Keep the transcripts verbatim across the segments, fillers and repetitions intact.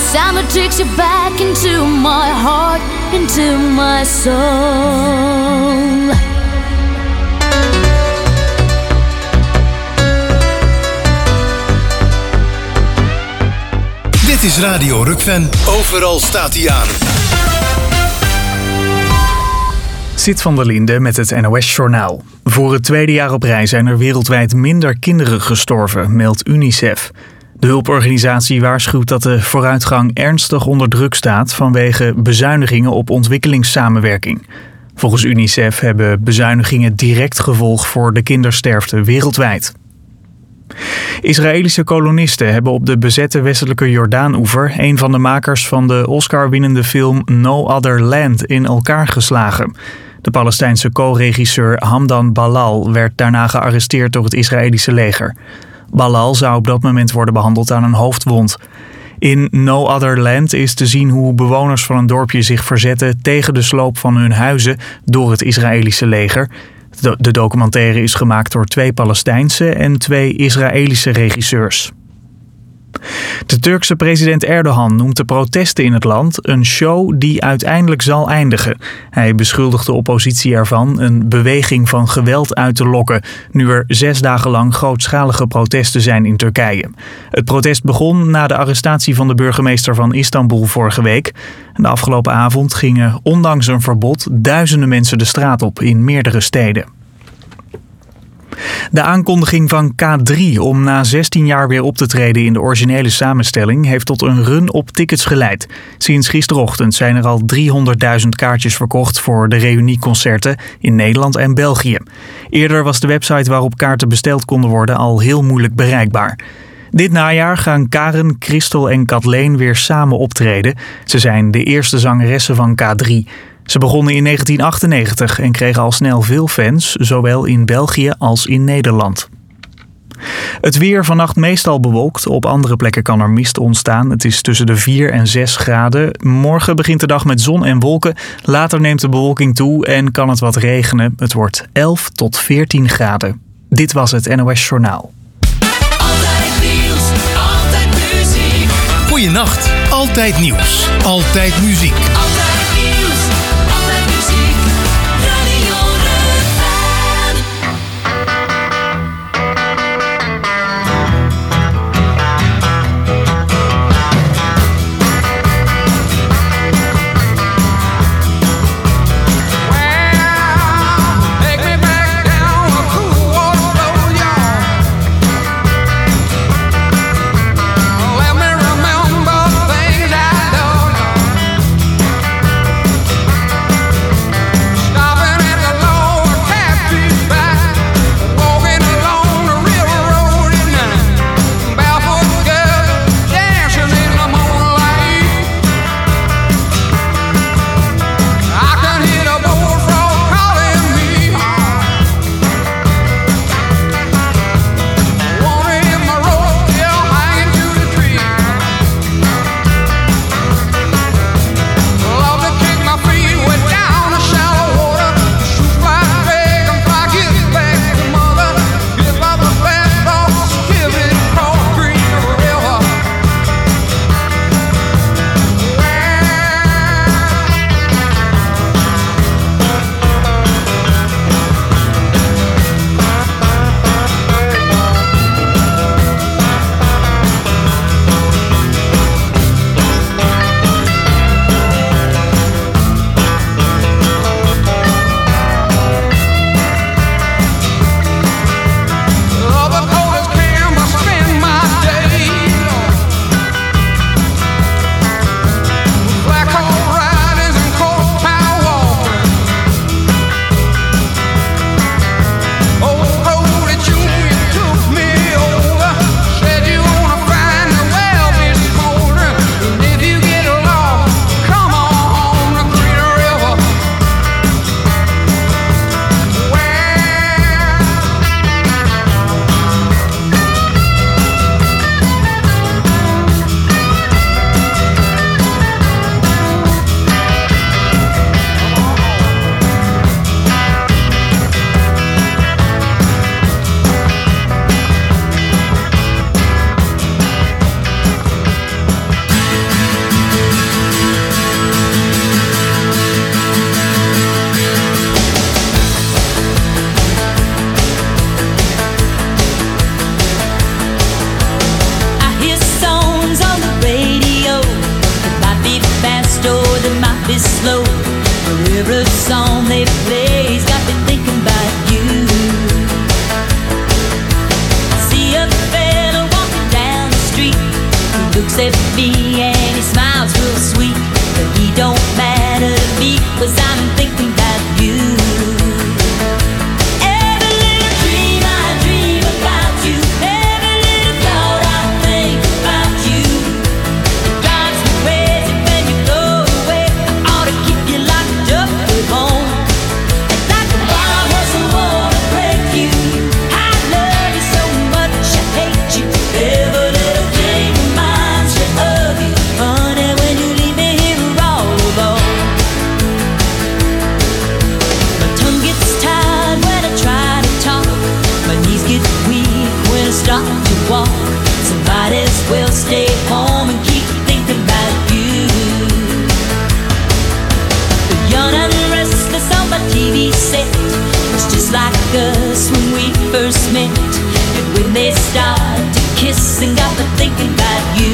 sound that takes you back into my heart, into my soul. Dit is Radio Rukven. Overal staat hij aan. Sid van der Linde met het N O S-journaal. Voor het tweede jaar op rij zijn er wereldwijd minder kinderen gestorven, meldt UNICEF. De hulporganisatie waarschuwt dat de vooruitgang ernstig onder druk staat vanwege bezuinigingen op ontwikkelingssamenwerking. Volgens UNICEF hebben bezuinigingen direct gevolg voor de kindersterfte wereldwijd. Israëlische kolonisten hebben op de bezette westelijke Jordaan-oever een van de makers van de Oscar-winnende film No Other Land in elkaar geslagen. De Palestijnse co-regisseur Hamdan Balal werd daarna gearresteerd door het Israëlische leger. Balal zou op dat moment worden behandeld aan een hoofdwond. In No Other Land is te zien hoe bewoners van een dorpje zich verzetten tegen de sloop van hun huizen door het Israëlische leger. De documentaire is gemaakt door twee Palestijnse en twee Israëlische regisseurs. De Turkse president Erdogan noemt de protesten in het land een show die uiteindelijk zal eindigen. Hij beschuldigt de oppositie ervan een beweging van geweld uit te lokken, nu er zes dagen lang grootschalige protesten zijn in Turkije. Het protest begon na de arrestatie van de burgemeester van Istanbul vorige week. De afgelopen avond gingen ondanks een verbod duizenden mensen de straat op in meerdere steden. De aankondiging van K drie om na zestien jaar weer op te treden in de originele samenstelling heeft tot een run op tickets geleid. Sinds gisterochtend zijn er al driehonderdduizend kaartjes verkocht voor de reunieconcerten in Nederland en België. Eerder was de website waarop kaarten besteld konden worden al heel moeilijk bereikbaar. Dit najaar gaan Karen, Christel en Kathleen weer samen optreden. Ze zijn de eerste zangeressen van K drie. Ze begonnen in negentien achtennegentig en kregen al snel veel fans, zowel in België als in Nederland. Het weer vannacht meestal bewolkt, op andere plekken kan er mist ontstaan. Het is tussen de vier en zes graden. Morgen begint de dag met zon en wolken. Later neemt de bewolking toe en kan het wat regenen. Het wordt elf tot veertien graden. Dit was het N O S Journaal. Altijd nieuws, altijd muziek. Goeienacht, altijd nieuws, altijd muziek. Let me remember things I don't know. be slow. Every song they play's got me thinking about you. I see a fella walking down the street. He looks at me and he smiles real sweet, but he don't matter to me 'cause I'm thinking about you. Every little dream I dream about you, every little thought I think about you. It drives me crazy when you go away. I ought to keep you locked up at home. And like a wild horse, I wanna break you. I love you so much, I hate you. Every little thing reminds me of you, honey. When you leave me here all alone, my tongue gets tired when I try to talk. My knees get weak when I start to walk. So might as well stay home and keep thinking about you. The young and restless on my T V set was just like us when we first met. And when they start to kiss and got me thinking about you.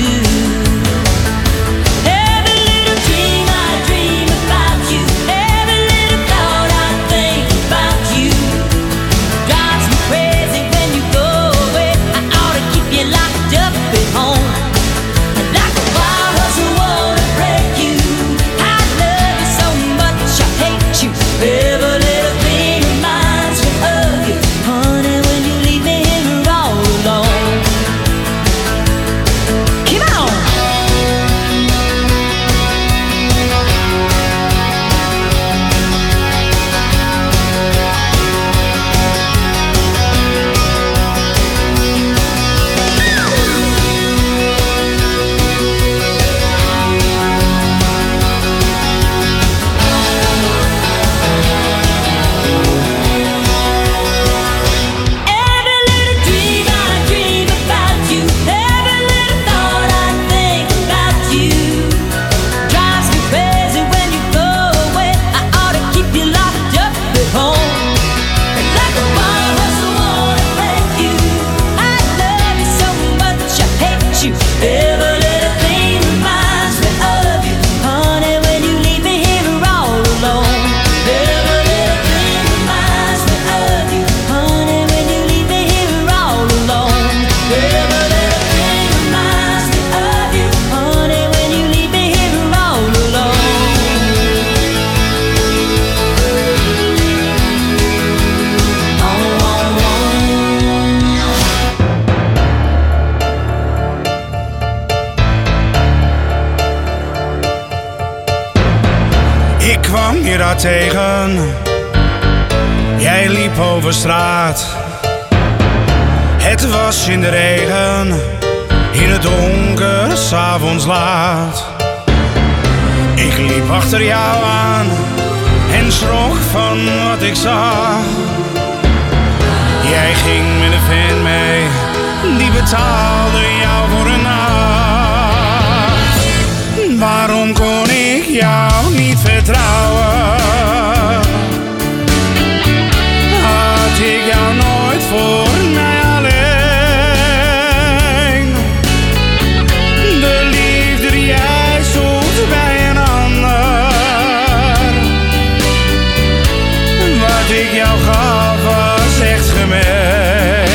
Every little dream I dream about you, every little thought I think about you. Drives me crazy when you go away. I ought to keep you locked up at home. And like a wild horse, I wanna break you. I love you so much, I hate you. Every little thing reminds me of you, honey. When you leave me here all alone. Come on. Every little dream I dream about you, every little thought I think about you. Drives me crazy when you go away. I ought to keep you locked up at home. And like a wild horse, I wanna break you. I love you so much, I hate you. Every little thing reminds me of you, honey. When you leave me here all alone. Every little thing reminds me of you, honey. When you leave me here all alone. Every little thing reminds me of you, honey. When you leave me here all alone. Oh, oh, oh. Ik kwam je daar tegen. Jij liep over straat. Het was in de regen, in het donker, 's avonds laat. Ik liep achter jou aan en schrok van wat ik zag. Jij ging met een vent mee, die betaalde jou voor een nacht. Waarom kon ik jou niet vertrouwen? Had ik jou nooit voor mij alleen? De liefde die jij zoekt bij een ander. Wat ik jou gaf was echt gemeen.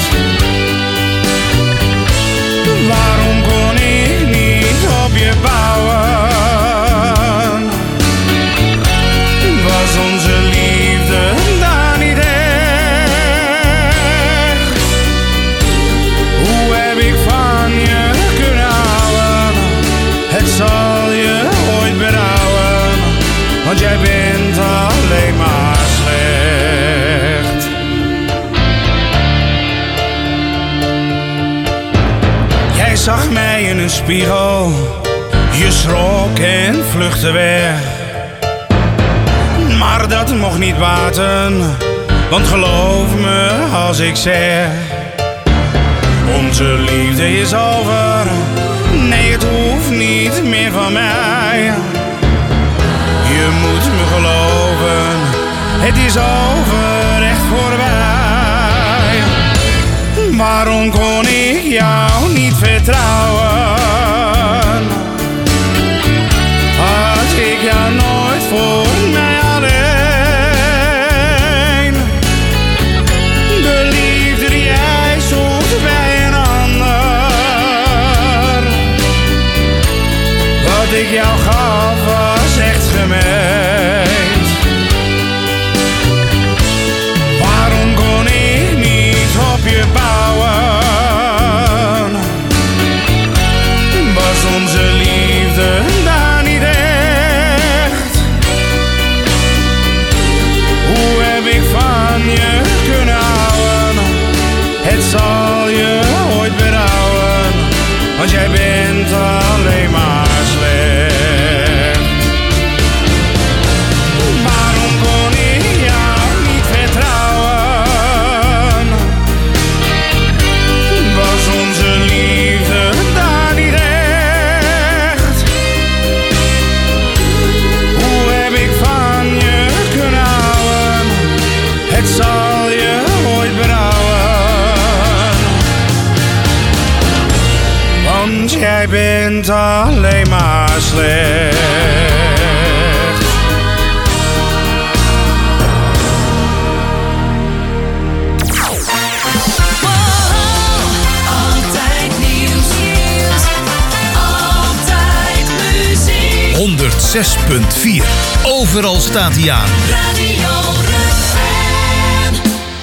Waarom kon ik niet op je bouwen? Was onze liefde daar niet echt? Hoe heb ik van je kunnen houden? Het zal je ooit berouwen, want jij bent alleen maar slecht. Jij zag mij in een spiegel, je schrok en vluchtte weg. Maar dat mocht niet baten, want geloof me als ik zeg, onze liefde is over. Nee, het hoeft niet meer van mij. Je moet me geloven, het is over, echt voorbij. Waarom kon ik jou niet vertrouwen? Had ik jou ik jou gaf was echt gemeen. Waarom kon ik niet op je bouwen? Was onze liefde daar niet echt? Hoe heb ik van je kunnen houden? Het zal je ooit berouwen, want jij bent alleen maar slecht. Waarom kon ik jou niet vertrouwen? Was onze liefde daar niet echt? Hoe heb ik van je kunnen houden? Het zal je ooit berouwen, want jij bent alleen maar slecht. Altijd nieuws, altijd muziek. honderdzes punt vier. Overal staat hij aan. Radio Rukven.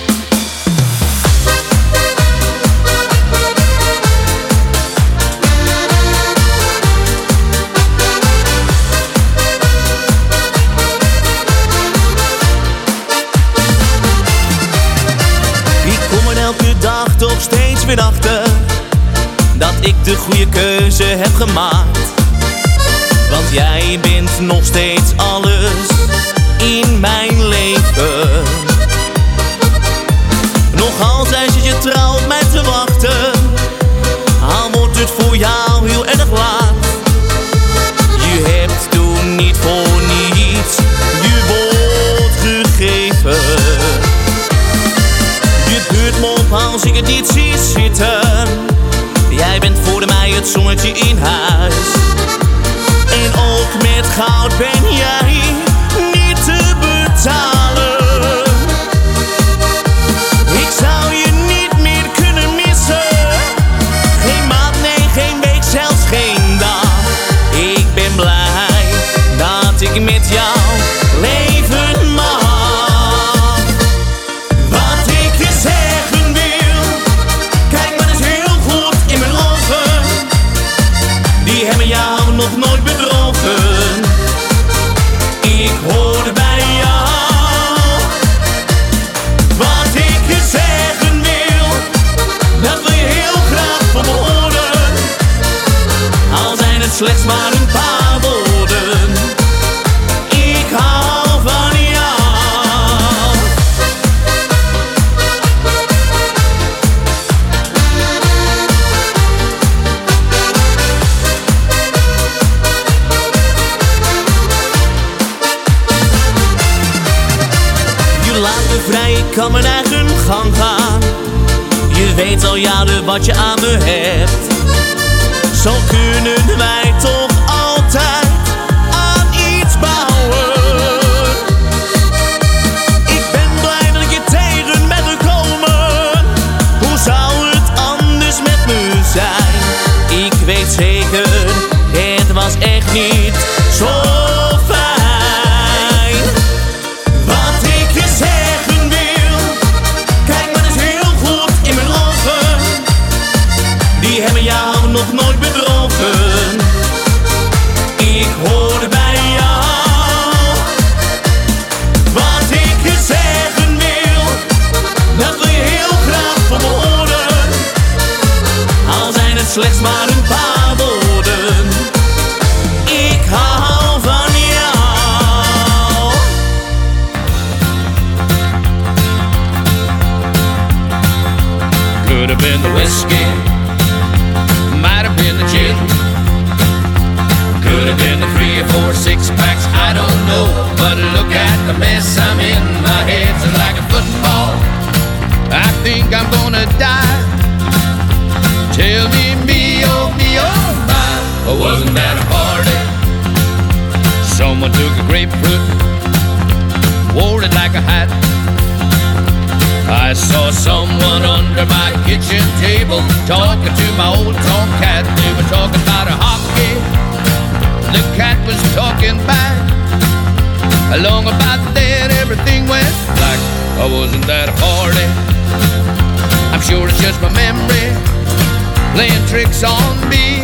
Ik kom er elke dag toch steeds weer achter dat ik de goede keuze heb gemaakt. Want jij bent nog steeds alles in mijn leven. Nog altijd zit je trouw op mij te wachten, al wordt het voor jou heel erg laat. Je hebt toen niet voor niets je woord gegeven. Je beurt me op als ik het niet zie zitten. Jij bent voor mij het zonnetje in huis. En ook met goud ben jij niet te betalen. Ik zou je niet meer kunnen missen. Geen maand, nee, geen week, zelfs geen dag. Ik ben blij dat ik met jou leven mag. Wat ik je zeggen wil, kijk maar eens heel goed in mijn ogen. Die hebben jou nog nooit bedrogen. Ik hoor bij jou. Wat ik je zeggen wil, dat wil je heel graag van me horen. Al zijn het slechts maar een paar woorden. Ik hou van jou. Je laat me vrij, ik kan mijn eigen gang gaan. Je weet al jaren wat je aan me hebt. Zo kunnen wij toch altijd aan iets bouwen. Ik ben blij dat ik je tegen ben gekomen. Hoe zou het anders met me zijn? Ik weet zeker, het was echt niet zo fijn. Wat ik je zeggen wil, kijk maar eens heel goed in mijn ogen. Die hebben jou nog nooit bedrogen. Ik hoor bij jou. Wat ik je zeggen wil, dat wil je heel graag van me horen. Al zijn het slechts maar een paar woorden. Ik hou van jou. Could have been the whiskey, might have been the gin, could have been the three or four six packs, I don't know. But look at the mess I'm in, my head's like a football. I think I'm gonna die. Tell me, me, oh, me, oh, my, wasn't that a party? Someone took a grapefruit, wore it like a hat. I saw someone under my kitchen table talking to my old tomcat. They were talking about a hockey, the Along about then everything went black. I wasn't at a party. I'm sure it's just my memory playing tricks on me.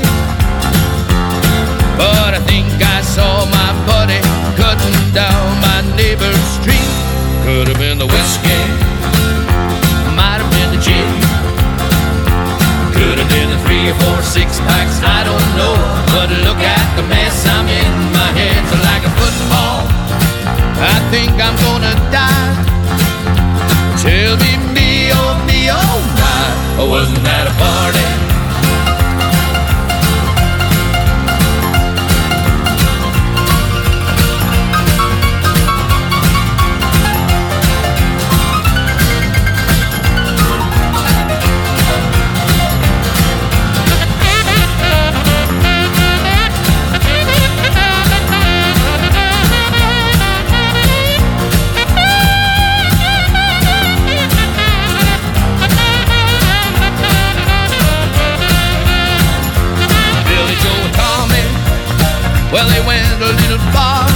But I think I saw my buddy cutting down my neighbor's tree. Could have been the whiskey, might have been the gin, could have been the three or four six packs, I don't know. But look at the mess I'm in, my head's like a football. I think I'm gonna die. Tell me, me, oh, me, oh, my, I wasn't at a party. Well, they went a little far.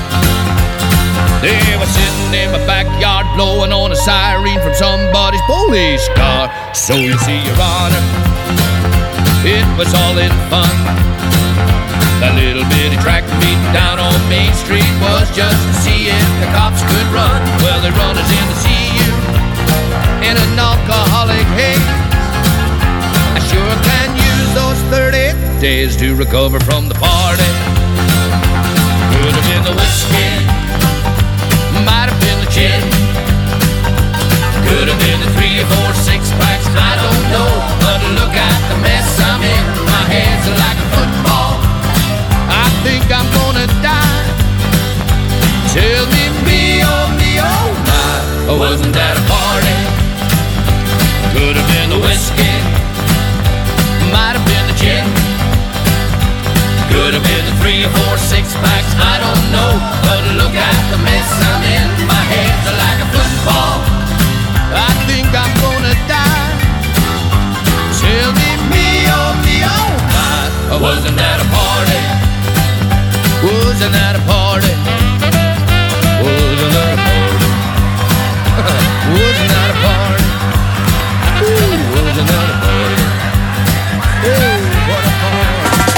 They were sitting in my backyard blowing on a siren from somebody's police car. So you see, Your Honor, it was all in fun. That little bitty track meet down on Main Street was just to see if the cops could run. Well, they run us in to see you in an alcoholic haze. I sure can use those thirty days to recover from the party. Could have been the whiskey, might have been the gin, could have been the three or four six packs, I don't know. But look at the mess I'm in, my head's like a football. I think I'm gonna die. Tell me, me, oh, me, oh, my, I wasn't at a party. Could have been the whiskey, might have been the gin, could have been the three or four six packs, I don't know. But look at the mess I'm in, my head's like a football. I think I'm gonna die. Tell me, me, oh, me, oh, my, I wasn't at a party. Wasn't at a party. Wasn't at a party. Wasn't at a party. Ooh, wasn't at a party. Ooh, what a party.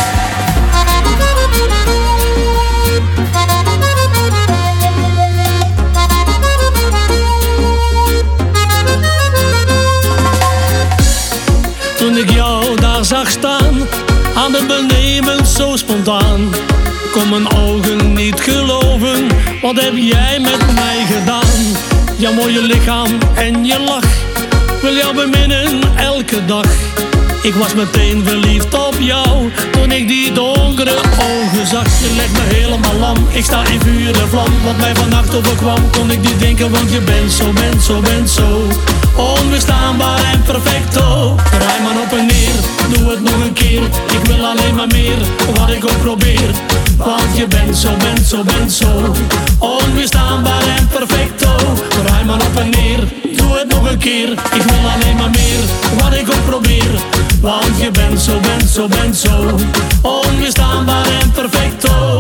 Toen ik jou daar zag staan, aan het benemen zo spontaan, kon mijn ogen niet geloven. Wat heb jij met mij gedaan? Jouw mooie lichaam en je lach, wil jou beminnen elke dag. Ik was meteen verliefd op jou, toen ik die donkere ogen zag. Je legt me helemaal lam, ik sta in vuur en vlam. Wat mij vannacht overkwam, kon ik niet denken, want je bent zo, bent zo, bent zo onweerstaanbaar en perfecto. Draai maar op en neer, doe het nog een keer. Ik wil alleen maar meer, wat ik ook probeer. Want je bent zo, bent zo, bent zo onweerstaanbaar en perfecto. Draai maar op en neer, doe het nog een keer. Ik wil alleen maar meer, wat ik ook probeer. Want je bent zo, bent zo, bent zo onweerstaanbaar en perfecto.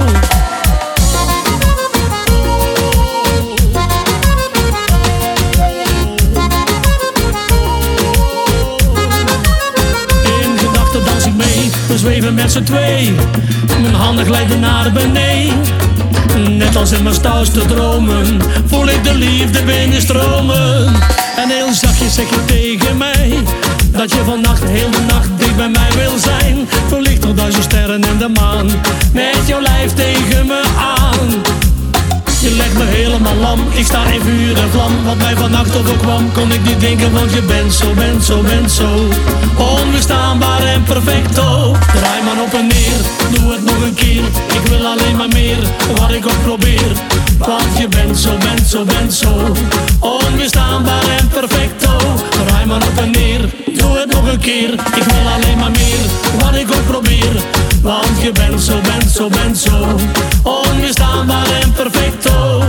In gedachten dans ik mee, we zweven met z'n twee. Mijn handen glijden naar beneden. Net als in mijn stoutste dromen voel ik de liefde binnenstromen. En heel zachtjes zeg je tegen mij dat je vannacht heel de nacht dicht bij mij wil zijn. Verlicht door duizend sterren en de maan, met jouw lijf tegen me aan. Je legt me helemaal lam, ik sta in vuur en vlam. Wat mij vannacht overkwam, kon ik niet denken, want je bent zo, bent zo, bent zo onweerstaanbaar en perfecto. Draai maar op en neer, doe het nog een keer. Ik wil alleen maar meer, wat ik ook probeer. Want je bent zo, bent zo, bent zo onweerstaanbaar en perfecto. Draai maar op en neer, doe het nog een keer. Ik wil alleen maar meer, wat ik ook probeer. Want je bent zo, bent zo, bent zo onweerstaanbaar en perfecto.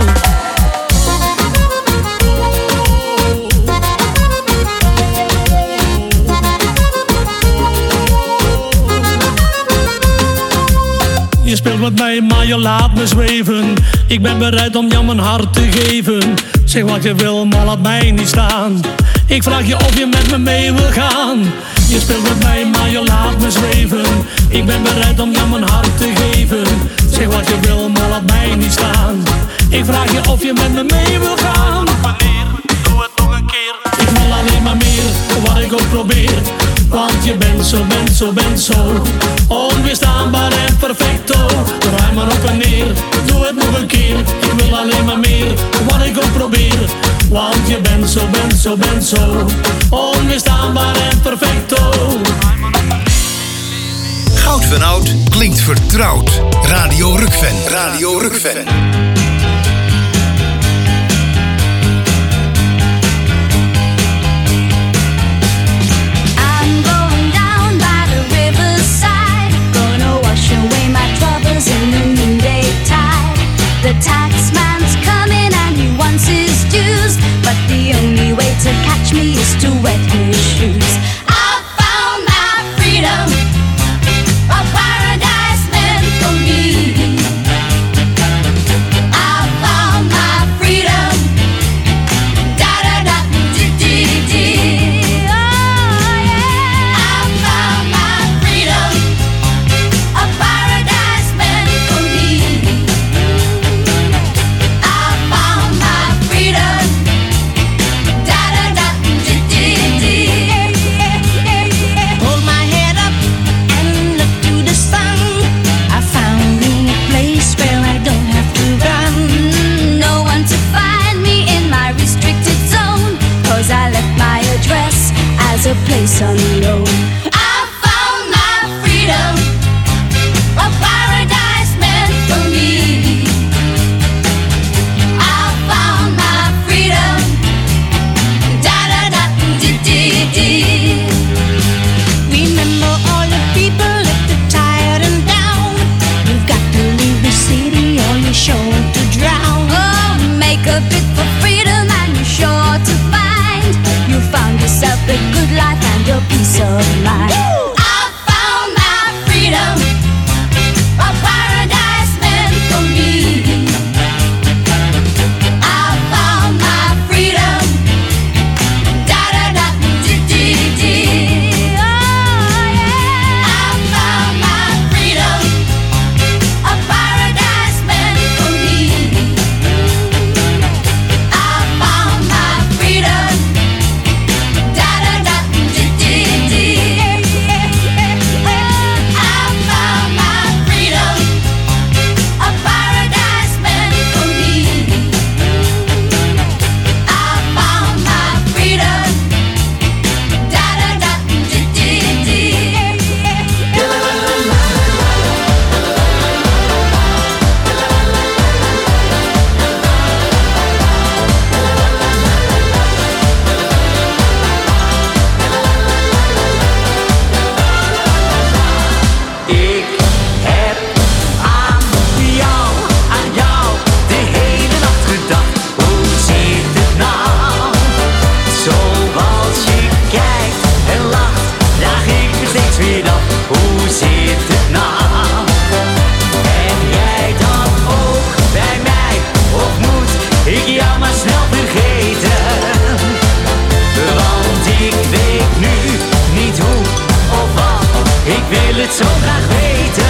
Je Je speelt met mij, maar je laat me zweven. Ik ben bereid om jou mijn hart te geven. Zeg wat je wil, maar laat mij niet staan. Ik vraag je of je met me mee wil gaan. Je speelt met mij, maar je laat me zweven. Ik ben bereid om jou mijn hart te geven. Zeg wat je wil, maar laat mij niet staan. Ik vraag je of je met me mee wil gaan. Wanneer, doe het nog een keer. Ik wil alleen maar meer, wat ik ook probeer. Want je bent zo, bent zo, bent zo onweerstaanbaar en perfecto. Draai maar op en neer, doe het nog een keer. Ik wil alleen maar meer, wat ik ook probeer. Want je bent zo, bent zo, bent zo onweerstaanbaar en perfecto. Goud van Oud klinkt vertrouwd. Radio Rukven. Radio Rukven. The taxman's coming and he wants his dues, but the only way to catch me is to wet his shoes. I found my freedom, a paradise meant for me. I found my freedom, da da da dee dee dee. Oh yeah, I found my freedom, a paradise meant for me. A place unknown. I found my freedom, a paradise meant for me. I found my freedom, da da da dee dee dee. Remember all the people left it tired and down. You've got to leave the city or you're sure to drown. Oh, make a bid for freedom and you're sure to find you found yourself a good life and your peace of mind. Woo! I found my freedom, a paradise meant for me. I found my freedom, da da da dee dee dee. Oh yeah, I found my freedom, a paradise meant for me. I found my freedom, da da da dee dee dee. I found my freedom, a paradise meant for me. I found my freedom, da da da dee dee dee. Ik heb aan jou, aan jou de hele nacht gedacht. Hoe zit het nou? Zoals je kijkt en lacht, vraag ik me steeds weer af. Hoe zit het nou? En jij dan ook bij mij? Of moet ik jou maar snel vergeten? Want ik weet nu niet hoe of wat. Ik wil het zo graag weten.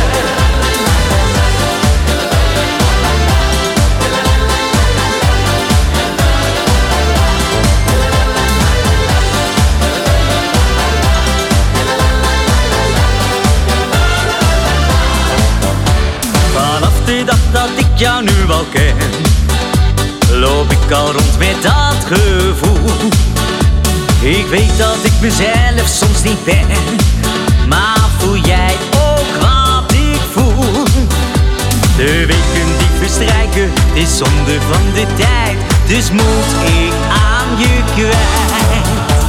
Vanaf de dag dat ik jou nu al ken, loop ik al rond met dat gevoel. Ik weet dat ik mezelf soms niet ben, maar voel jij ook wat ik voel? De weken die verstrijken, het is zonde van de tijd, dus moet ik aan je kwijt.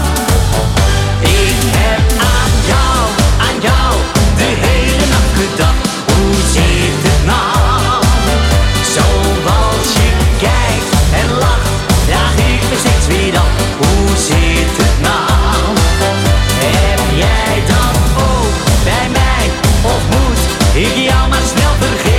Ik heb aan jou, aan jou, de hele nacht gedacht. Hoe zit het nou? Zoals je kijkt en lacht, vraag ik me steeds weer af. Hoe zit het nou? Heb jij dat ook bij mij? Of moet ik jou maar snel vergeten?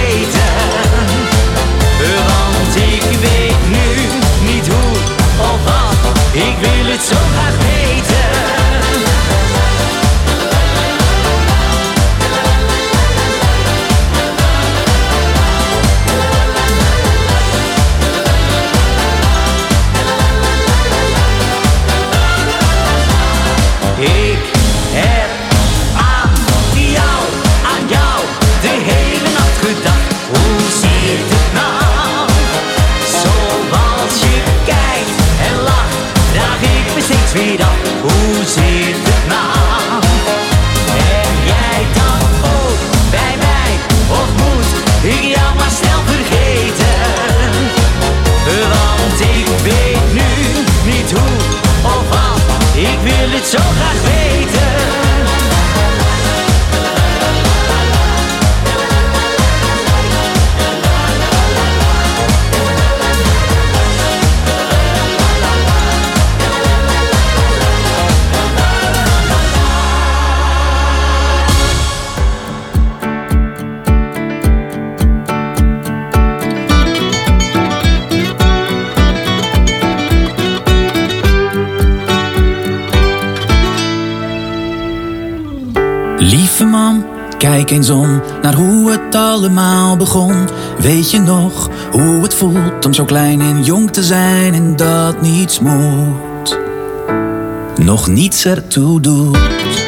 Kijk eens om naar hoe het allemaal begon. Weet je nog hoe het voelt om zo klein en jong te zijn en dat niets moet, nog niets ertoe doet.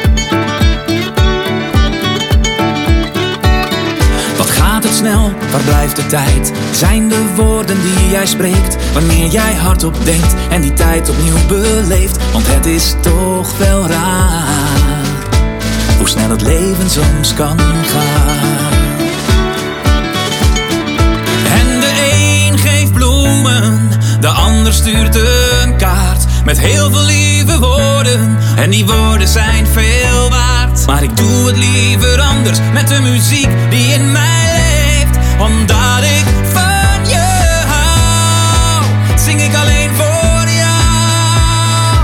Wat gaat het snel, waar blijft de tijd? Zijn de woorden die jij spreekt wanneer jij hardop denkt en die tijd opnieuw beleeft? Want het is toch wel raar hoe snel het leven soms kan gaan. En de een geeft bloemen, de ander stuurt een kaart met heel veel lieve woorden. En die woorden zijn veel waard. Maar ik doe het liever anders met de muziek die in mij leeft. Omdat ik van je hou, zing ik alleen voor jou.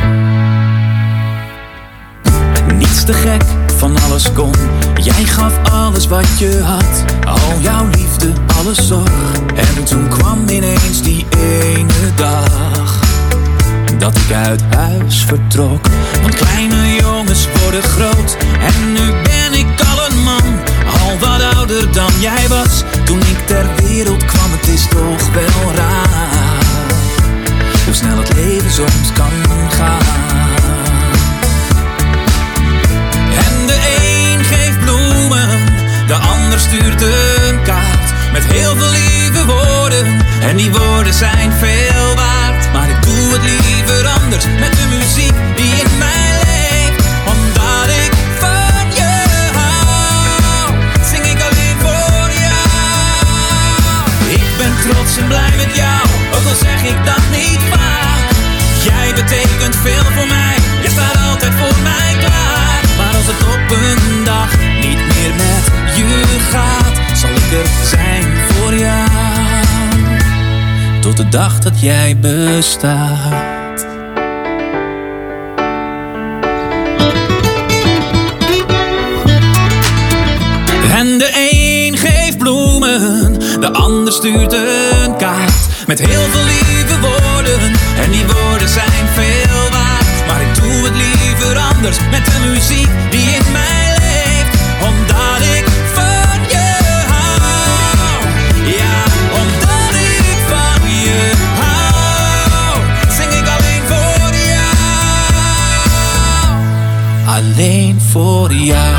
Niets te gek, van alles kon. Jij gaf alles wat je had, al jouw liefde, alle zorg. En toen kwam ineens die ene dag dat ik uit huis vertrok. Want kleine jongens worden groot en nu ben ik al een man, al wat ouder dan jij was toen ik ter wereld kwam. Het is toch wel raar hoe snel het leven soms kan gaan. En de een geeft bloemen, de ander stuurt een kaart met heel veel lieve woorden. En die woorden zijn veel waard. Maar ik doe het liever anders met de muziek die in mij leeft. Omdat ik van je hou, zing ik alleen voor jou. Ik ben trots en blij met jou, ook al zeg ik dat niet vaak. Jij betekent veel voor mij, je staat altijd voor mij klaar. Maar als het op een dag niet meer met je gaat, zal ik er zijn voor jou, tot de dag dat jij bestaat. En de een geeft bloemen, de ander stuurt een kaart met heel veel lieve woorden. En die woorden zijn veel waard. Maar ik doe het liever anders met de muziek die in mij leeft. Omdat ik van je hou, ja, omdat ik van je hou, zing ik alleen voor jou, alleen voor jou.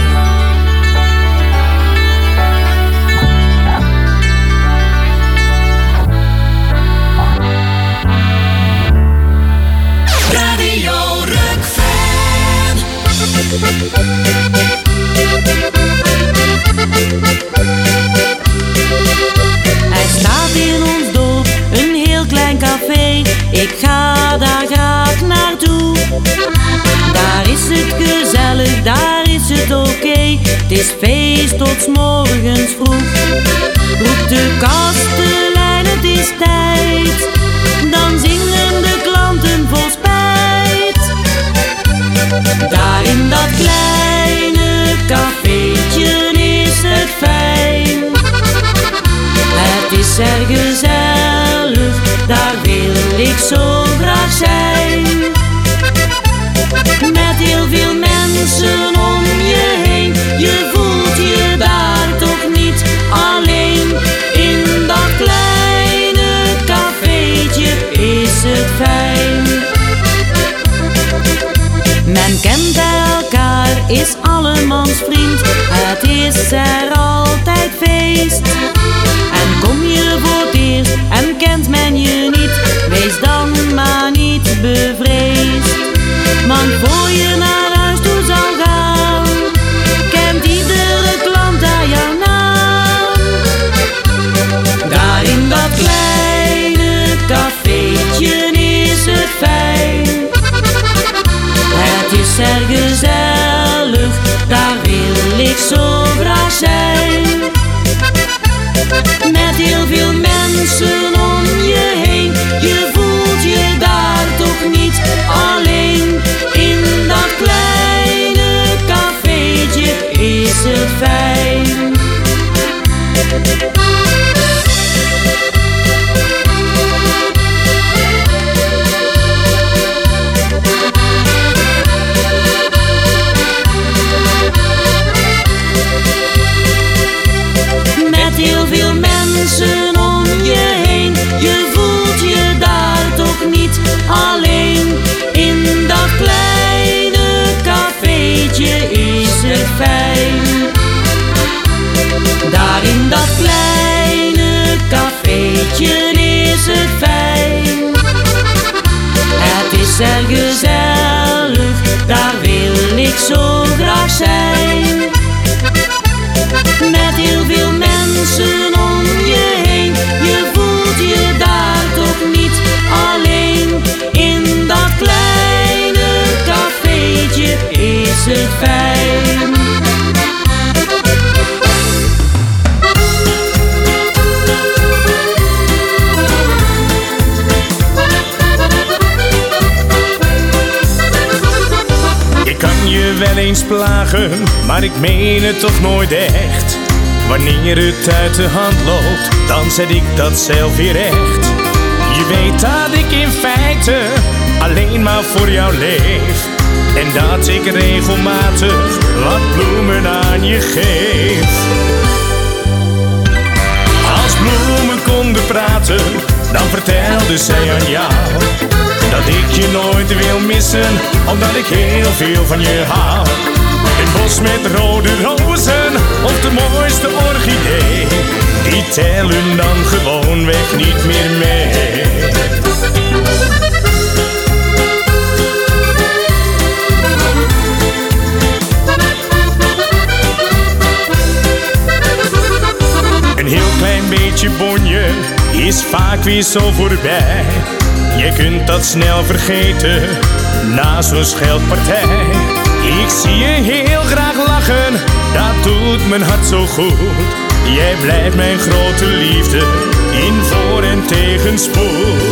Er staat in ons dorp een heel klein café. Ik ga daar graag naartoe. Daar is het gezellig, daar is het oké. Het is feest tot 's morgens vroeg. Roept de kastelein, het is tijd. Dan zingen de klanten vol spijt. Daar in dat kleine cafeetje is het fijn. Het is er gezellig, daar wil ik zo graag zijn. Met heel veel mensen om je heen, je voelt je daar toch niet alleen. In dat kleine cafeetje is het fijn. Men kent elkaar, is allemans vriend. Het is er altijd feest. En kom je voor het eerst en kent men je niet, wees dan maar niet bevreesd. Want voor je naar huis toe zal gaan, kent iedere klant daar jouw naam. Daar in dat kleine cafeetje is het fijn. Het is er gezellig, daar wil ik zo graag zijn. Met heel veel mensen om je heen, je voelt je daar toch niet alleen. In dat kleine cafeetje is het fijn. heel veel mensen om je heen. Je voelt je daar toch niet alleen. In dat kleine cafeetje is het fijn. Daar in dat kleine cafeetje is het fijn. Het is er gezellig, daar wil ik zo graag zijn. Met heel veel mensen om je heen. Je voelt je daar toch niet alleen. In dat kleine cafeetje is het fijn. Ik kan je wel eens plagen, maar ik meen het toch nooit echt. Wanneer het uit de hand loopt, dan zet ik dat zelf weer recht. Je weet dat ik in feite alleen maar voor jou leef. En dat ik regelmatig wat bloemen aan je geef. Als bloemen konden praten, dan vertelde zij aan jou dat ik je nooit wil missen, omdat ik heel veel van je hou. Een bos met rode rozen of de mooiste orchidee, die tellen dan gewoonweg niet meer mee. Een heel klein beetje bonje is vaak weer zo voorbij. Je kunt dat snel vergeten na zo'n scheldpartij. Ik zie je heel graag lachen, dat doet mijn hart zo goed. Jij blijft mijn grote liefde in voor- en tegenspoed.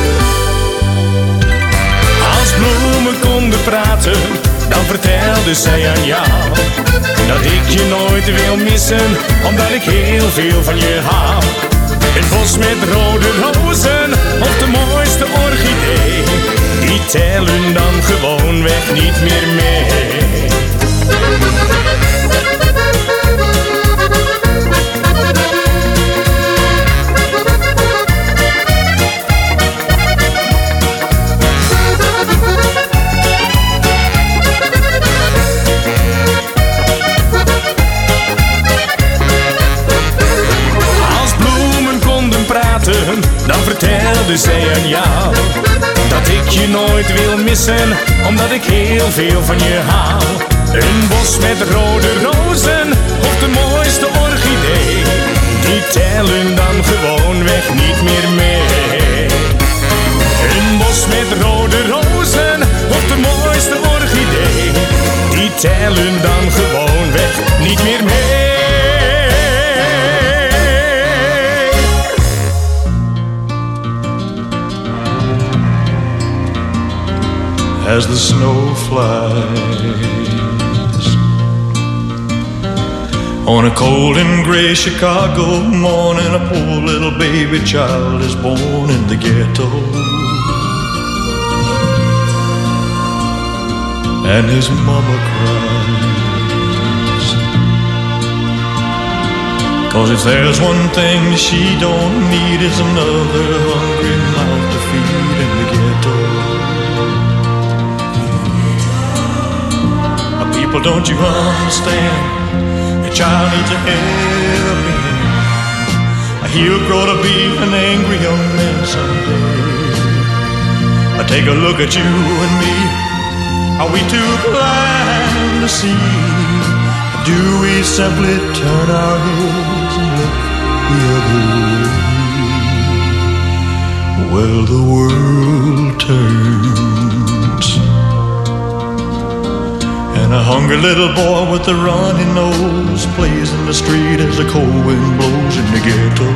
Als bloemen konden praten, dan vertelde zij aan jou dat ik je nooit wil missen, omdat ik heel veel van je hou. Een bos met rode rozen of de mooiste orchidee, die tellen dan gewoonweg niet meer mee. Dan vertelde zij aan jou dat ik je nooit wil missen, omdat ik heel veel van je hou. Een bos met rode rozen of de mooiste orchidee, die tellen dan gewoonweg niet meer mee. Een bos met rode rozen of de mooiste orchidee, die tellen dan gewoonweg niet meer mee. As the snow flies on a cold and gray Chicago morning, a poor little baby child is born in the ghetto, and his mama cries, 'cause if there's one thing she don't need is another hungry mouth to feed in the ghetto. People, don't you understand? The child needs a helping hand. He'll grow to be an angry young man someday. Take a look at you and me. Are we too blind to see? Do we simply turn our heads and look the other way? Well, the world turns, and a hungry little boy with a runny nose plays in the street as the cold wind blows in the ghetto.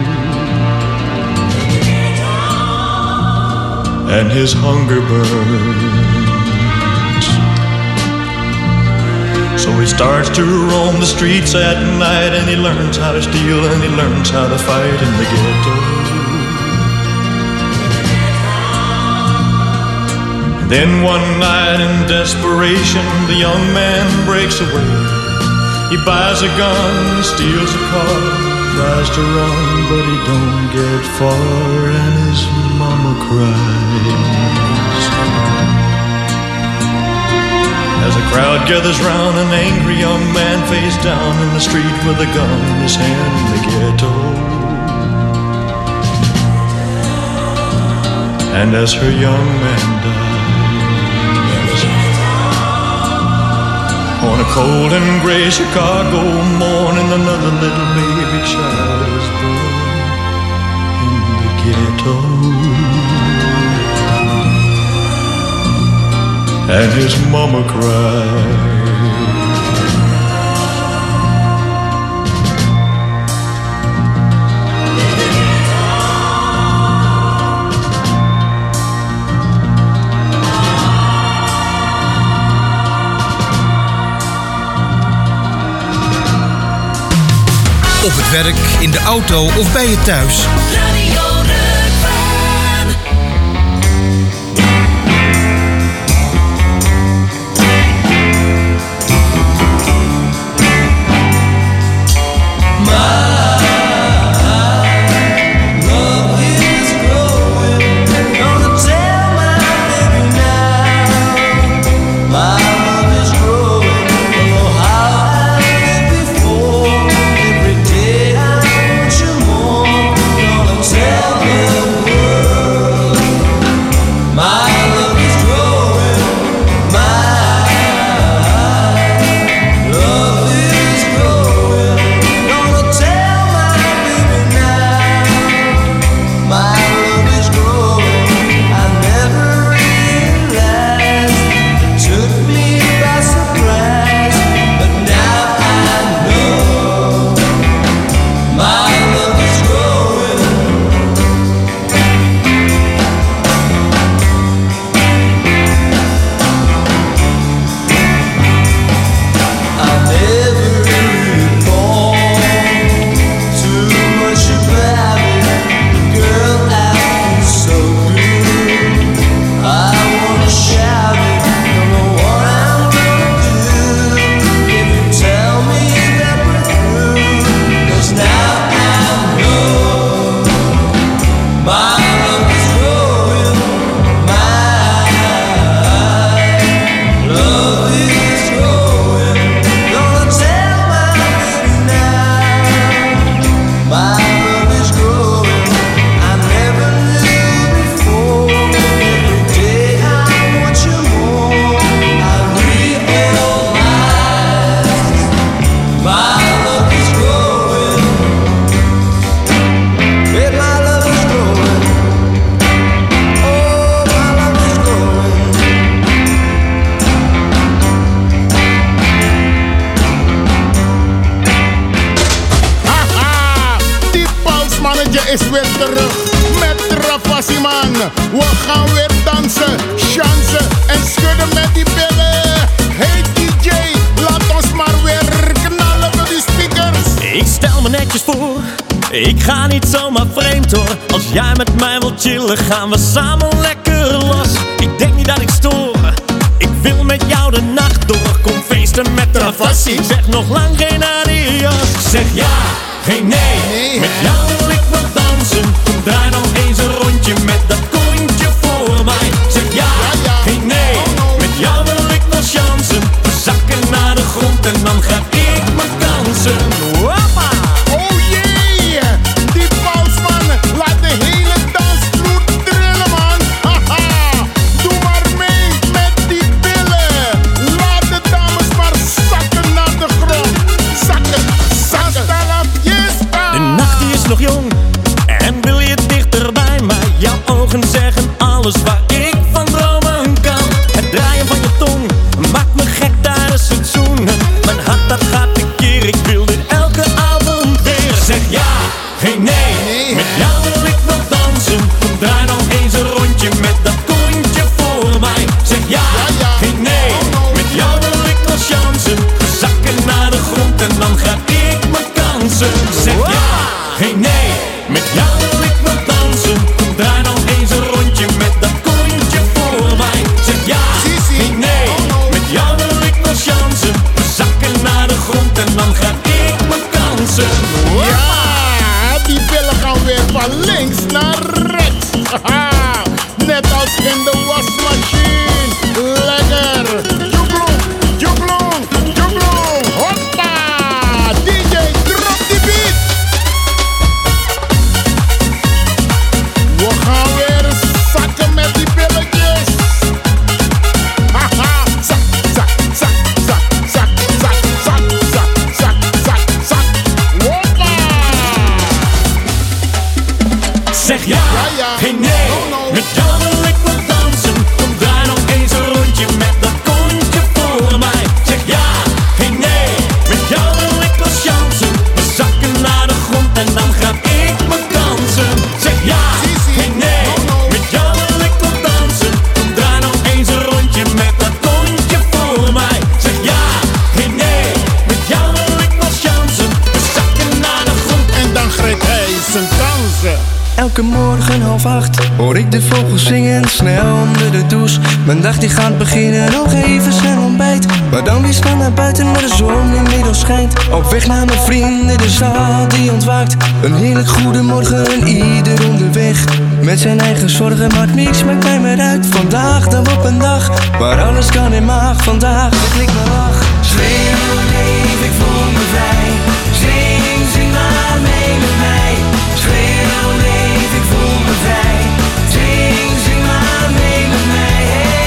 And his hunger burns, so he starts to roam the streets at night, and he learns how to steal and he learns how to fight in the ghetto. Then one night in desperation, the young man breaks away. He buys a gun, steals a car, tries to run, but he don't get far, and his mama cries. As a crowd gathers round, an angry young man face down in the street with a gun in his hand in the ghetto. And as her young man dies, on a cold and gray Chicago morning, another little baby child is born in the ghetto. And his mama cried. Op het werk, in de auto of bij je thuis. Radio Rukven. is weer terug met Ravassi man. We gaan weer dansen, chansen en schudden met die billen. Hey D J, laat ons maar weer knallen met die speakers. Ik stel me netjes voor, ik ga niet zomaar vreemd hoor. Als jij met mij wilt chillen, gaan we samen lekker los. Ik denk niet dat ik stoor, ik wil met jou de nacht door. Kom feesten met Ravassi, zeg nog lang geen adios. Zeg ja, geen nee, nee. Met jou wil ik wel dansen. Kom draai nog eens een rondje met dat kontje voor mij. Zeg ja, ja, ja. Geen nee, oh, no. Met jou wil ik wel chansen. We zakken naar de grond en dan ga ik maar dansen. Hoppa! Oh jee, die pausman laat de hele dansvloer trillen man. Haha, doe maar mee met die billen. Laat de dames maar zakken naar de grond. Zakken, zakken. De nacht die is nog jong en wil je dichter bij mij. Jouw ogen zeggen alles waar ik van dromen kan. Het draaien van je tong maakt me gek tijdens het zoenen. Mijn hart dat gaat tekeer, ik wil dit elke avond weer. Zeg ja, geen nee, nee. Met jou wil ik wel dansen. Kom draai nog eens een rondje met dat kontje voor mij. Zeg ja, ja, ja. Geen nee, oh, no. Met jou wil ik wel chansen. We zakken naar de grond en dan ga ik mijn kansen. Zeg ja, geen nee, met jou wil ik wel dansen. Kom draai nog eens een rondje met dat kontje voor mij. Zeg ja, geen nee, met jou wil ik wel chansen. We zakken naar de grond en dan ga ik mijn kansen. Ja, naar rechts. Haha, net als in de wasmachine. Lekker. Joeglong, joeglong, joeglong. Hoppa. D J, drop die beat. We gaan weer zakken met die billetjes. Haha, zak, zak, zak, zak, zak, zak, zak, zak, zak, zak, zak. Hoppa. Zeg ja, Ja, ja. geen nee. No, no. Met jou wil ik wel dansen. Kom daar nog eens een rondje met dat kontje voor mij. Zeg ja, geen nee. Met jou wil ik wel chansen. We zakken naar de grond en dan ga ik me dansen. Zeg ja, geen nee. Met jou wil ik wel dansen. Kom daar nog eens een rondje met dat kontje voor mij. Zeg ja, geen nee. Met jou wil ik wel chansen. We zakken naar de grond. En dan grijpt hij zijn kansen. Elke morgen half acht hoor ik de vogels zingen, snel onder de douche. Mijn dag die gaat beginnen, nog even snel ontbijt. Maar dan weer snel naar buiten waar de zon inmiddels schijnt. Op weg naar mijn vrienden, de stad die ontwaakt. Een heerlijk goedemorgen, ieder onderweg. Met zijn eigen zorgen, maar niks maakt mij meer uit. Vandaag dan op een dag, waar alles kan en mag. Vandaag ik lik mijn lach. Schreeuw, leef, ik voel me vrij. Zing, zing maar mee met mij. Schreeuw, leef, ik voel me vrij. Zing, zing maar mee met mij.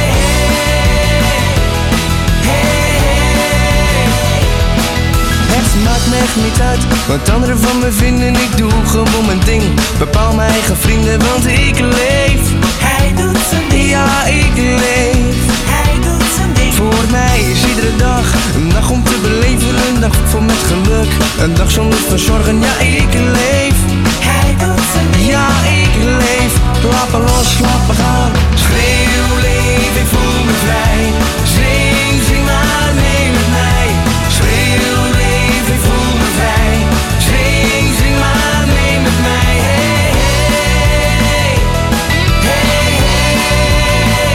Hey, hey, hey. Het maakt me echt niet uit wat anderen van me vinden. Ik doe gewoon mijn ding. Bepaal mijn eigen vrienden, want ik leef. Hij doet zijn ding. Ja, ik leef. Hij doet zijn ding. Voor mij is iedere dag een dag om te beleven. Een dag vol met geluk. Een dag zonder verzorgen. Ja, ik leef. Hij doet zijn ding. Ja, ik leef. Lappen los, lappen gaan. Schreeuw, leef, ik voel me vrij. Zing, zing maar mee met mij. Schreeuw, leef, ik voel me vrij. Zing, zing maar mee met mij. Hey, hey, hey, hey.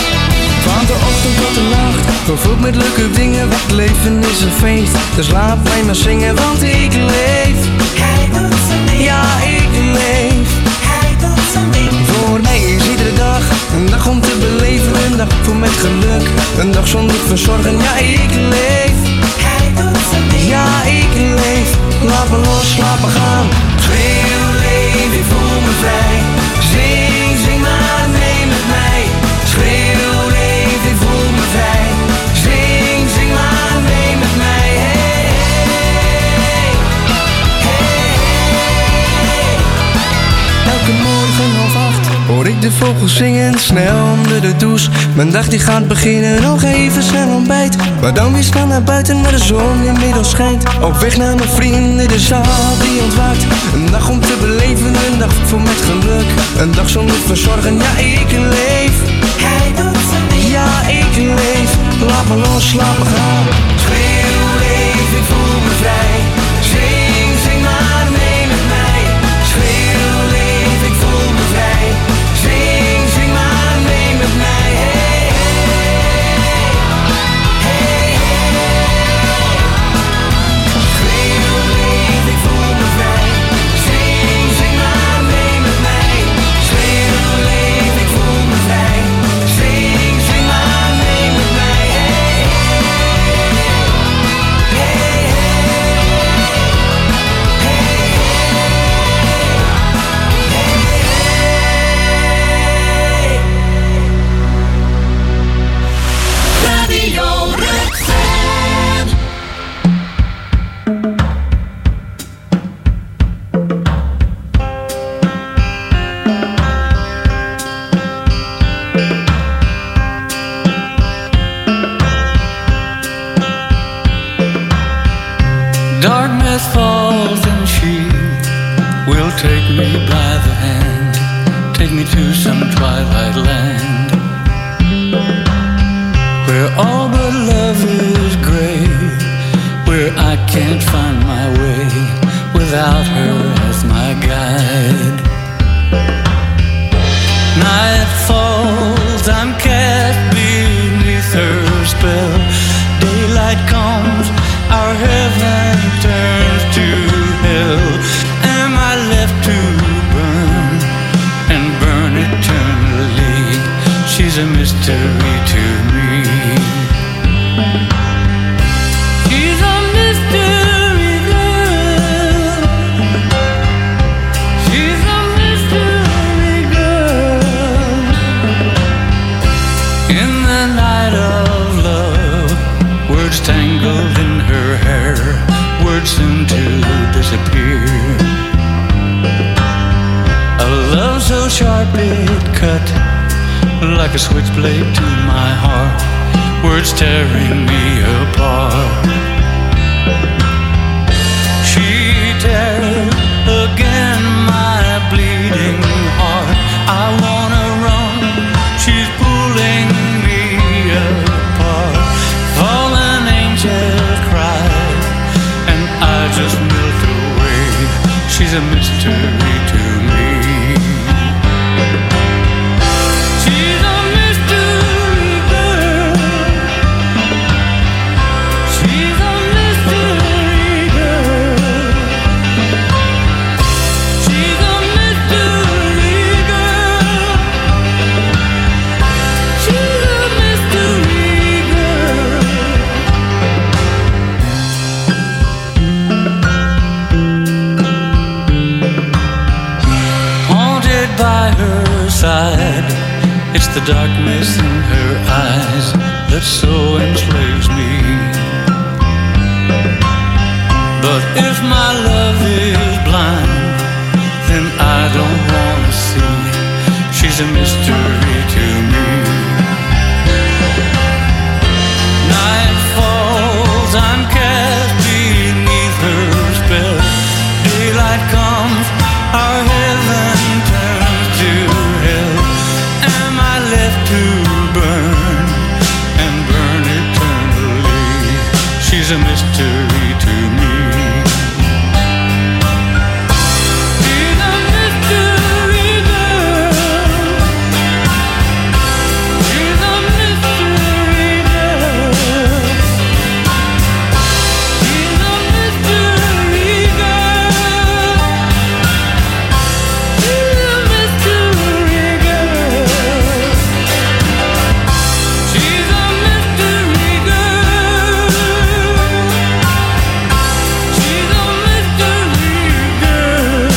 Van de ochtend tot de nacht, gevuld met leuke dingen. Het leven is een feest, dus laat mij maar zingen, want ik leef. Hij doet zijn ding. Ja, ik leef. Hij doet zijn ding. Voor mij is iedere dag een dag om te beleven. Een dag vol met geluk, een dag zonder verzorgen. Ja, ik leef. Hij doet zijn ding. Ja, ik leef. Laat me los, laat me gaan. Schreeuw, leef, ik voel me vrij. Zing, zing maar mee met mij. Schreeuw, leef, ik voel me vrij. Zing, zing maar mee met mij. Hey, hey, hey, hey. Elke morgen half acht hoor ik de vogels zingen, snel onder de douche. Mijn dag die gaat beginnen, nog even snel ontbijt. Maar dan weer snel naar buiten waar de zon inmiddels schijnt. Op weg naar mijn vrienden, de stad die ontwaakt. Een dag om te beleven, een dag vol met geluk. Een dag zonder verzorgen, ja ik leef. Hij doet zijn ding. Ja ik leef. Laat me los, laat me gaan. Schreeuw, leef, ik voel me vrij. Zing, zing maar mee met mij. Schreeuw, leef, ik voel me vrij. Zing, zing maar mee met mij. Hey, hey, hey, hey. Schreeuw, leef, ik voel me vrij. Zing, zing maar mee met mij. Schreeuw, leef, ik voel me vrij. Zing, zing maar mee met mij. Hey, hey, Radio Rukven. Darkness falls and she will take me by the hand, take me to some twilight land, where all but love is gray, where I can't find my way without her as my guide. Night falls, I'm cast beneath her spell. Daylight comes, our heaven turns to hell. Am I left to burn She's a mystery to me. She's a mystery girl. She's a mystery girl. In the night of love, words tangled in her hair, words soon to disappear. A love so sharp it cut like a switchblade to my heart, words tearing me apart. She tears again my bleeding heart. I wanna run, she's pulling me apart. Fallen angels cry, and I just melt away. She's a mystery to me. It's the darkness in her eyes that so enslaves me. But if my love is blind, then I don't wanna see. She's a mystery to me. Night falls, I'm cast beneath her spell. Daylight comes, our heaven turns to hell. Am I left to burn and burn eternally? She's a mystery to me. She's a mystery girl. She's a mystery girl. She's a mystery girl. She's a mystery girl. She's a mystery girl. She's a mystery girl.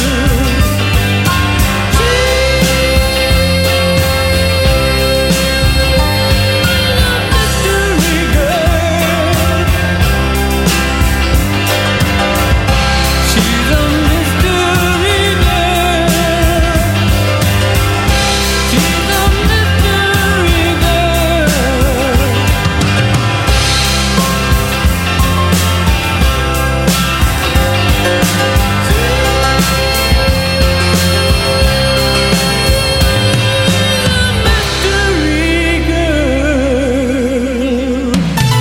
She's a mystery girl. She's a mystery girl. Mystery girl.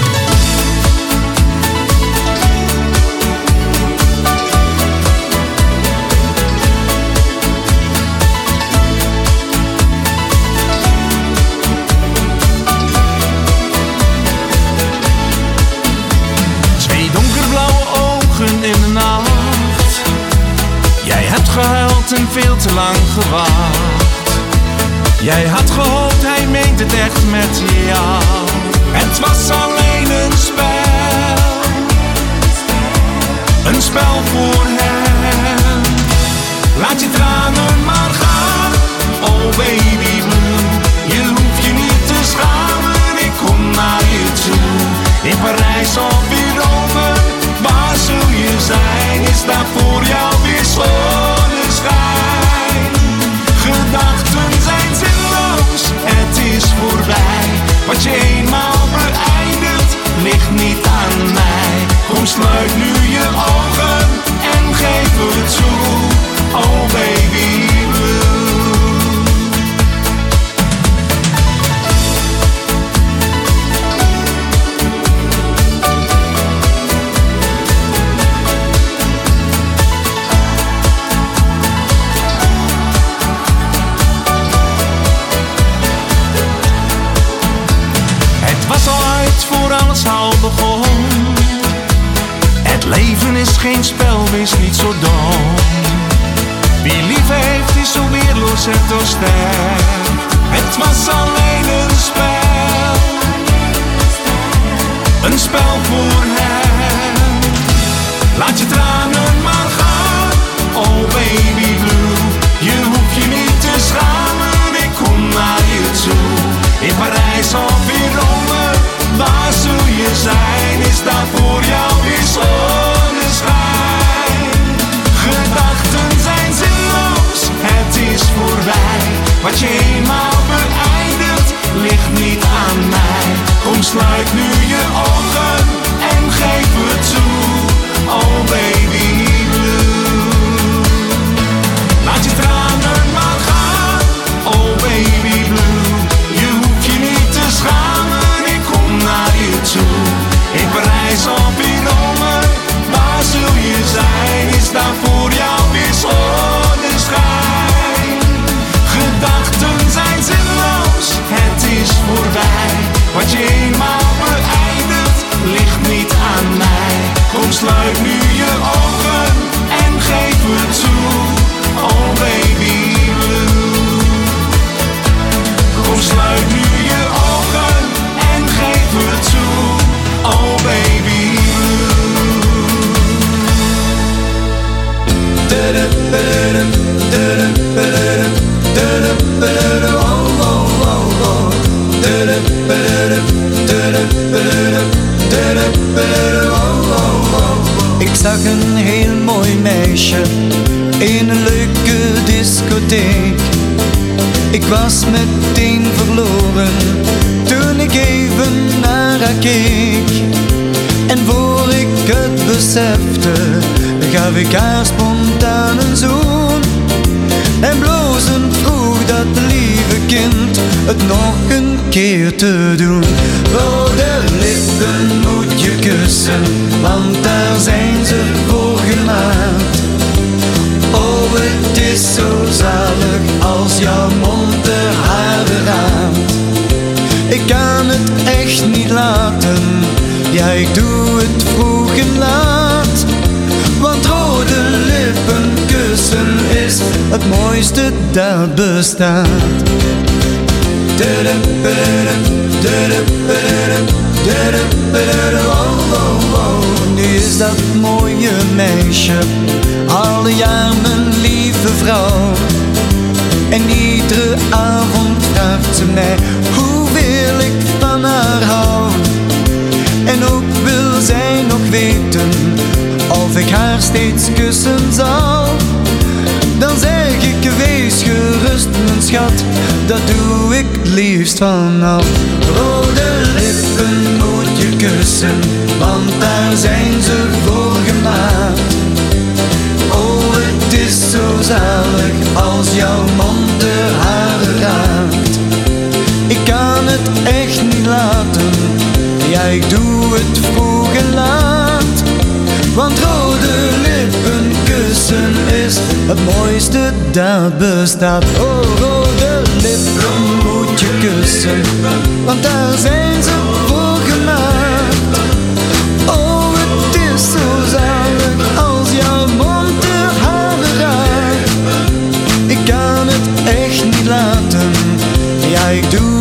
Twee donkerblauwe ogen in de nacht. Jij hebt gehuild en veel te lang gewacht. Jij had gehoopt, hij meent het echt met jou. Het was alleen een spel. Een spel voor hem. Laat je tranen maar gaan. Oh baby blue. Je hoeft je niet te schamen. Ik kom naar je toe. In Parijs of in Rome. Waar zul je zijn? Is daar voor jou weer zonneschijn? Gedachten zijn zinloos. Het is voorbij. Wat je eenmaal beëindigt ligt niet aan mij. Kom, sluit nu je ogen en geef het toe. Oh baby blue. Het was al uit voor alles al begon. Het leven is geen spel, wees niet zo dom. Wie lief heeft is zo weerloos en toch sterk. Het het was alleen een spel. Een spel voor hem. Laat je tranen maar gaan, oh baby blue. Je hoeft je niet te schamen, ik kom naar je toe. In Parijs of in Rome, waar zul je zijn? Is daar voor jou weer zonneschijn? Gedachten zijn zinloos, het is voorbij. Wat je eenmaal beëindigt, ligt niet aan mij. Kom, sluit nu je ogen en geef het toe, oh baby blue. Laat je tranen maar gaan, oh baby blue. Je hoeft je niet te schamen, ik kom naar je toe. In Parijs of in Rome, waar zul je zijn? Is daar voor jou weer zonneschijn? Gedachten zijn zinloos, het is voorbij. Wat je eenmaal beëindigt, ligt niet aan mij. Kom, sluit nu je ogen en geef het toe, oh baby blue. Kom, sluit nu je ogen en geef het toe, oh baby Ik zag een heel mooi meisje in een leuke discotheek. Ik was meteen verloren toen ik even naar haar keek. En voor ik het besefte, gaf ik haar spontaan een zoen. En blozend vroeg dat lieve kind het nog een keer te doen. Rode lippen moet je kussen, want daar zijn ze voor gemaakt. Oh, het is zo zalig als jouw mond de haren raakt. Ik kan het echt niet laten, ja, ik doe het vroeg en laat. Want rode lippen kussen is het mooiste dat bestaat. Nu is dat mooie meisje al een jaar mijn lieve vrouw. En iedere avond vraagt ze mij hoeveel ik van haar hou. En ook wil zij nog weten of ik haar steeds kussen zal. Dan zeg ik, wees gerust mijn schat, dat doe ik het liefst vanaf. Rode lippen moet je kussen, want daar zijn ze voor gemaakt. Oh, het is zo zalig als jouw mond de haren raakt. Ik kan het echt niet laten, ja, ik doe het vroeg en laat. Want rode lippen kussen is het mooiste dat bestaat. Oh, rode lippen moet je kussen, want daar zijn ze voor gemaakt. Oh, het is zo zalig als jouw mond de haren raakt. Ik kan het echt niet laten, ja, ik doe